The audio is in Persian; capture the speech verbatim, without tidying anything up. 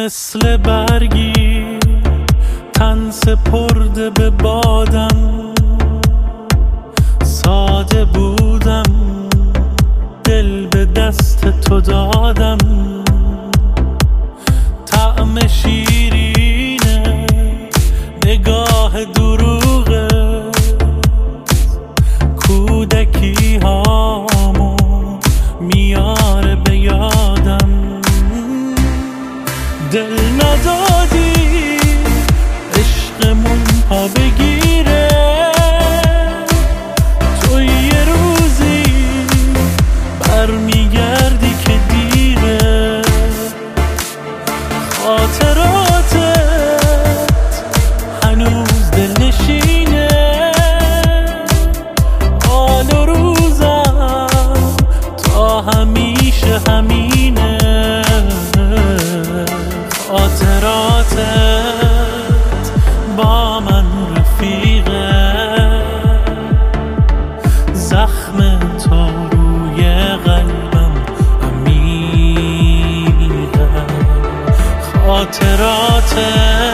مثل برگی تن سپرده به بادم، ساده بودم دل به دست تو دادم. طعم شیرینه نگاه دروغه، کودکی هامو میاره به یادم. دل ندادی عشقمون پا بگیره، تو یه روزی برمیگردی که دیره. خاطراتت هنوز دل نشینه، حال و روزم تا همیشه همینه. خاطراتت با من رفیقه، زخم تو روی قلبم عمیقه. خاطراتت